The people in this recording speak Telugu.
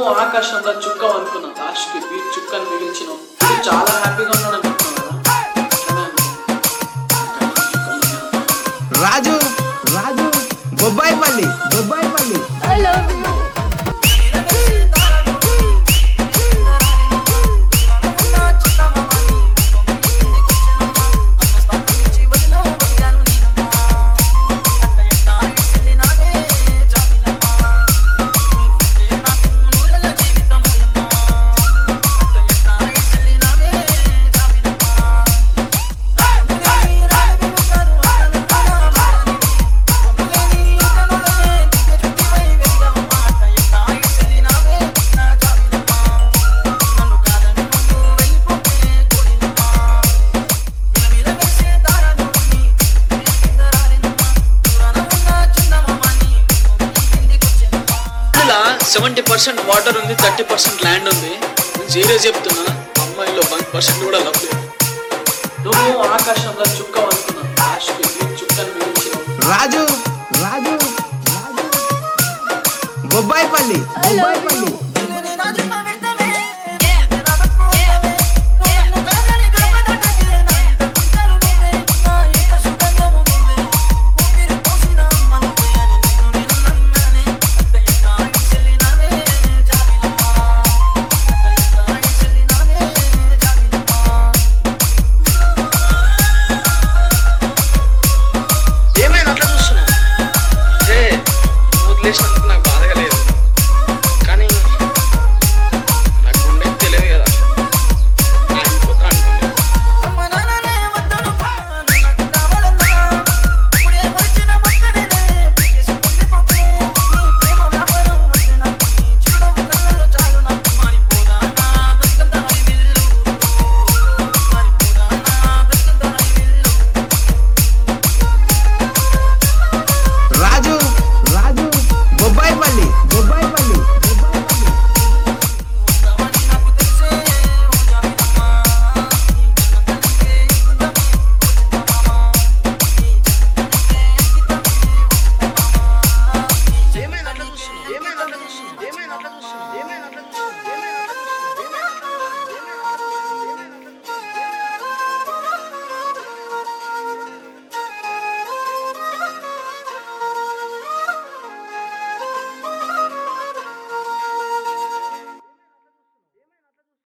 ఆకాశంలో చుక్క అనుకున్నా, లాస్ట్ కి బీచ్ చుక్కని మిగిల్చినావు. చాలా హ్యాపీగా ఉన్నాడు అనుకుంటున్నావు కదా. రాజు రాజు Bobbaipalli Bobbaipalli. I love you. ఇలా 70% వాటర్ ఉంది, 30% ల్యాండ్ ఉంది. జీరో చెప్తున్నా, అమ్మాయిలో 1% కూడా లవ్ లేదు. నువ్వు ఆకాశంలో చుక్క అనుకున్నా, లాస్ట్ కి బీచ్ చుక్కని మిగిల్చినావు. రాజు రాజు రాజు బొబ్బాయిపల్లి బొబ్బాయిపల్లి.